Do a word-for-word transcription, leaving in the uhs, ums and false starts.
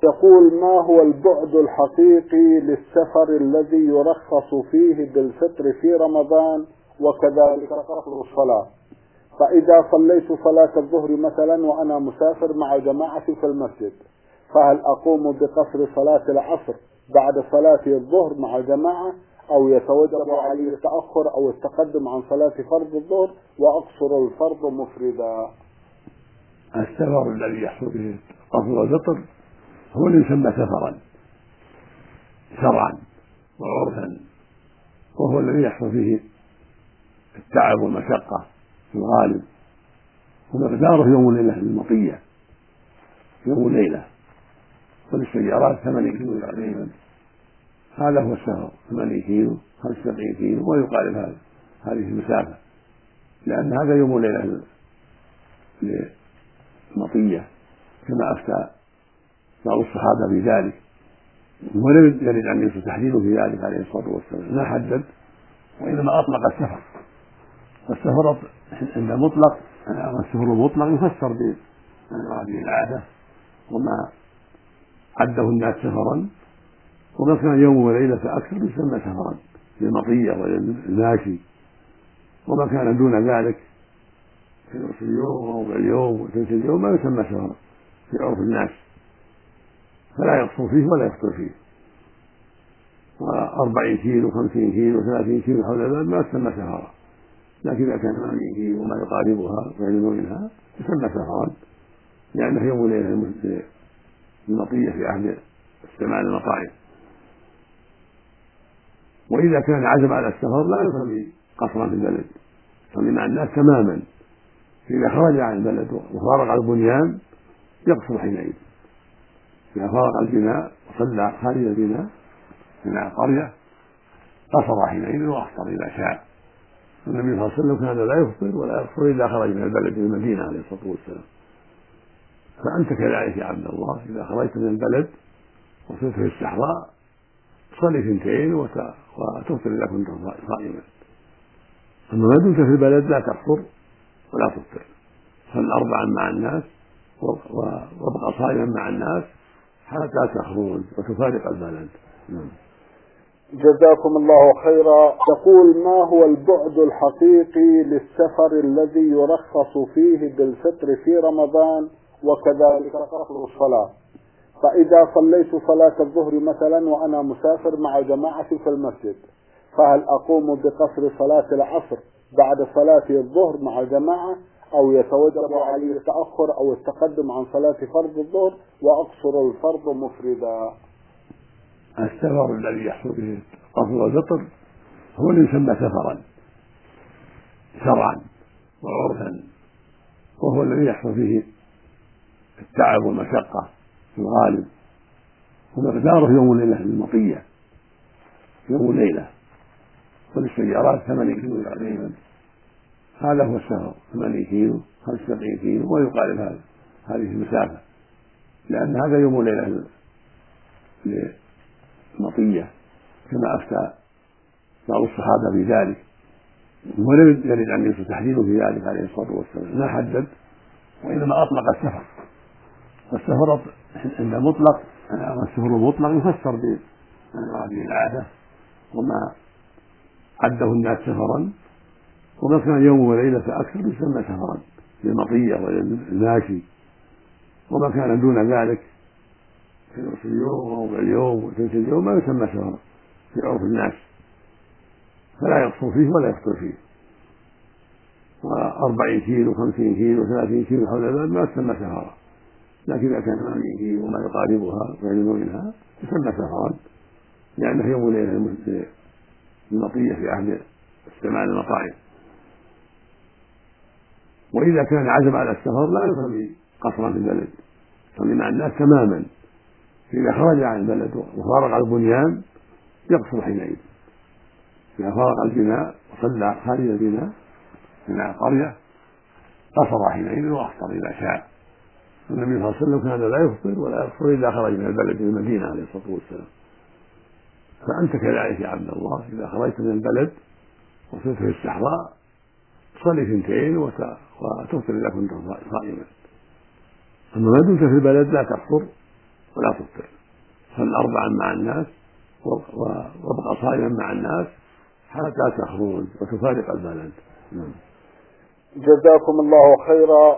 يقول: ما هو البعد الحقيقي للسفر الذي يرخص فيه بالفطر في رمضان وكذلك قصر الصلاة؟ فإذا صليت صلاة الظهر مثلا وأنا مسافر مع جماعتي في المسجد، فهل أقوم بقصر صلاة العصر بعد صلاة الظهر مع الجماعة، أو يتوجب علي التأخر أو التقدم عن صلاة فرض الظهر وأقصر الفرض مفردا؟ السفر الذي يحصل به قصر والفطر هو اللي يسمى سفرا شرعا وعرفا، وهو الذي يحصل فيه التعب والمشقة في الغالب، ومقداره يوم وليلة للمطية، يوم وليلة، وللسيارات ثمانية كيلو تقريبا، هذا هو السفر، ثمانية كيلو خمسة وسبعين كيلو ويقارب هذا هذه المسافة، لأن هذا يوم وليلة للمطية كما أفتى بعض الصحابة بذلك، ولم يرد عن النبي تحديده في ذلك عليه الصلاة والسلام، ما حدد وإنما أطلق السفر. والسفر عند مطلق السفر المطلق يفسر به العادة وما عده الناس سفرا، وما كان يوم وليلة فأكثر يسمى سفرا للمطية وللماشي، وما كان دون ذلك في نصف اليوم وربع اليوم وثلث اليوم ما يسمى سفرا في عرف الناس، فلا يقصر فيه ولا يفطر فيه. وأربعين كيلو خمسين كيلو ثلاثين كيلو حول البلد ما تسمى سفرا، لكن إذا كان ثمانين كيلو وما يقاربها ويعلم منها يسمى سفرا، لأنه يوم وليلة المطية في عهد الثمان المطاعم. وإذا كان عزم على السفر لا يصلي قصرا في البلد، يصلي مع الناس تماما، إذا خرج عن البلد وفارق البنيان يقصر حينئذ، إذا فارق البناء وصلى خارج البناء من القرية قصر حينئذ وأفطر إذا شاء. النبي صلى الله عليه وسلم كان لا يفطر ولا يقصر إذا خرج من البلد من المدينة عليه الصلاة والسلام. فأنت كذلك يا عبد الله، إذا خرجت من البلد وصرت في الصحراء تصلي اثنتين وتفطر إذا كنت صائما، أما ما دمت في البلد لا تقصر ولا تفطر، صل أربعا مع الناس وابقى صائما مع الناس حتى تخرج وتفارق البلد. جزاكم الله خيرا. يقول: ما هو البعد الحقيقي للسفر الذي يرخص فيه بالفطر في رمضان وكذلك قصر الصلاة؟ فإذا صليت صلاة الظهر مثلا وأنا مسافر مع جماعتي في المسجد، فهل أقوم بقصر صلاة العصر بعد صلاة الظهر مع الجماعة، أو يتوجب علي التأخر أو التقدم عن صلاة فرض الظهر وأقصر الفرض مفردا؟ السفر الذي يحصل به قصر والفطر هو اللي يسمى سفرا شرعا وعرفا، وهو الذي يحصل فيه التعب والمشقة في الغالب، ومقداره يوم وليلة للمطية، يوم وليلة، وللسيارات ثمانية كيلو تقريبا، هذا هو السفر، ثمانية كيلو خمسة وسبعين كيلو ويقارب هذا هذه المسافة، لأن هذا يوم وليلة للمطية كما أفتى بعض الصحابة بذلك، ولم يرد عن النبي تحديده في ذلك عليه الصلاة والسلام، ما حدد وإنما أطلق السفر. والسفر عند مطلق السفر المطلق يفسر به العادة وما عده الناس سفرا، وما كان يوم وليلة فأكثر يسمى سفرا للمطية وللماشي، وما كان دون ذلك في نصف اليوم وربع اليوم وثلث اليوم ما يسمى سفرا في عرف الناس، فلا يقصر فيه ولا يفطر فيه. وأربعين كيلو خمسين كيلو ثلاثين كيلو حول البلد ما تسمى سفرا، لكن إذا كان ثمانين كيلو وما يقاربها ويعلم منها يسمى سفرا، لأنه يوم وليلة المطية في عهد الثمان المطاعم. وإذا كان عزم على السفر لا يصلي قصرا في البلد، يصلي مع الناس تماما، إذا خرج عن البلد وفارق البنيان يقصر حينئذ، إذا فارق البناء وصلى خارج البناء من القرية قصر حينئذ وأفطر إذا شاء. النبي صلى الله عليه وسلم كان لا يفطر ولا يقصر إذا خرج من البلد من المدينة عليه الصلاة والسلام. فأنت كذلك يا عبد الله، إذا خرجت من البلد وصرت في الصحراء تصلي اثنتين وتفطر إذا كنت صائما، أما ما دمت في البلد لا تقصر ولا تفطر، صل أربعا مع الناس وابقى صائما مع الناس حتى تخرج وتفارق البلد. جزاكم الله خيرا.